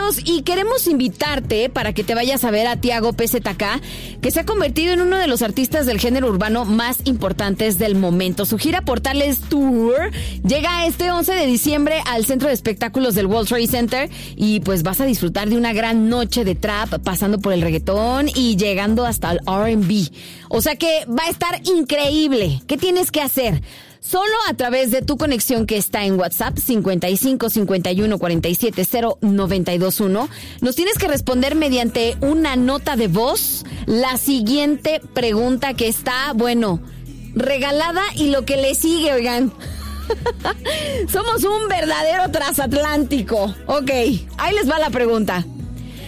amigos, y queremos invitarte para que te vayas a ver a Tiago PZK, que se ha convertido en uno de los artistas del género urbano más importantes del momento. Su gira Portales Tour llega este 11 de diciembre al Centro de Espectáculos del World Trade Center y pues vas a disfrutar de una gran noche de trap, pasando por el reggaetón y llegando hasta el R&B. O sea que va a estar increíble. ¿Qué tienes que hacer? Solo a través de tu conexión que está en WhatsApp 55 51 47 0 921 nos tienes que responder mediante una nota de voz la siguiente pregunta que está, bueno, regalada y lo que le sigue, oigan. Somos un verdadero transatlántico. Ok, ahí les va la pregunta.